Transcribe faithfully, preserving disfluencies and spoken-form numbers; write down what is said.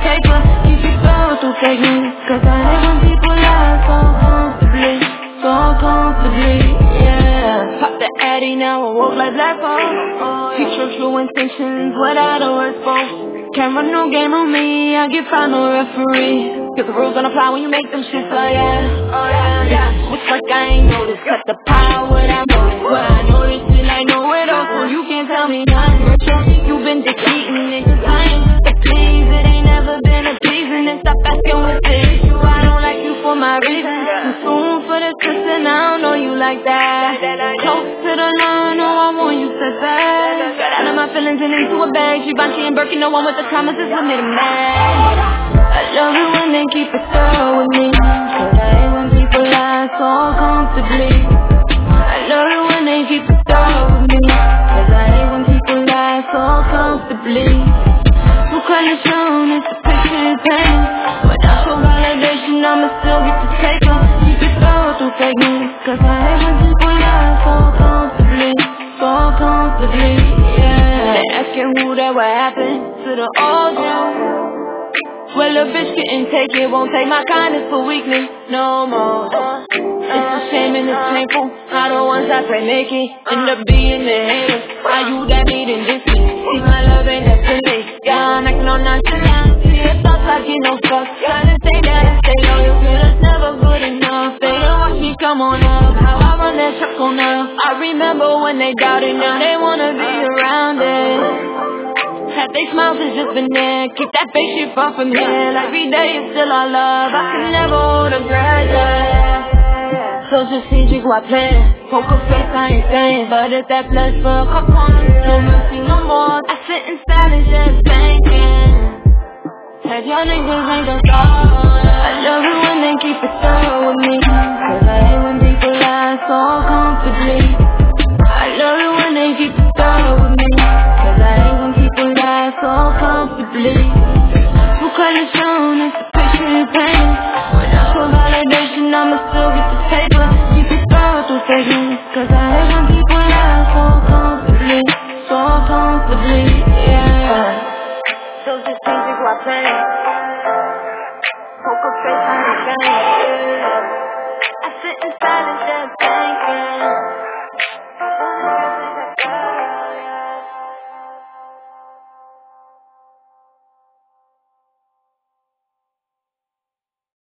paper. Keep it through through fake news, cause I hate when people lie so comfortably, so comfortably, yeah. Pop the addy, now I walk like Black Hole. Teach your true intentions without a word spoke. Can't run no game on me, I get found no referee. Cause the rules don't apply when you make them shit, so yeah. Oh yeah, yeah. Looks like I ain't noticed, cut the power without motive. Well, I know this shit, I know it all, so you can't tell me nothing. You've been defeating niggas, I ain't the please. It ain't never been a pleasing, and stop asking what's the issue. I don't like you for my reasons. Too soon for the kissing, I don't know you like that. Close to the line, oh I want you to back. Got out of my feelings and into a bag. Givenchy and Birkin, no one with the promises with me to match. I love it when they keep it thorough with me, cause I hate when people lie so comfortably. I love it when they keep it thorough with me, cause I hate when people lie so comfortably. Who call it shown, it's a picture in pain. Without your validation, I'ma still get the paper. Keep it thorough through fake news, cause I hate when people lie so comfortably, so comfortably, yeah. They asking who that what happened to the old you. Well, a bitch couldn't take it, won't take my kindness for weakness no more. It's a shame and it's painful how the ones I pray make it end up being the haters. How you that need and diss me? See, my love ain't that silly. Yeah, I'm acting on nonchalant. See, it's thoughts I get no fuck. Trying to say that I stay loyal, feel it's never good enough. They don't watch me come on up, how I run that truck on up. I remember when they doubted, now they wanna be around it. Had they smiles has just been there. Keep that fake shit far from here. Like every day is still our love. I can never hold a grudge, yeah. So strategic, why plan? Poker face, I ain't saying. But if that flesh for a couple months, no mercy, no more. I sit in silence, just thinking. Have y'all niggas ain't gon' stop. I love it when they keep it thorough with me, cause I hate when people lie so comfortably. I love it when they keep it thorough with me, cause I hate when people lie so comfortably. Who call it shown, it's a picture in pain. Without your validation, I'ma still get the paper. Keep it thorough through fake news, cause I hate when people lie so comfortably, so comfortably, yeah. So just think why pain. Poker face on the game.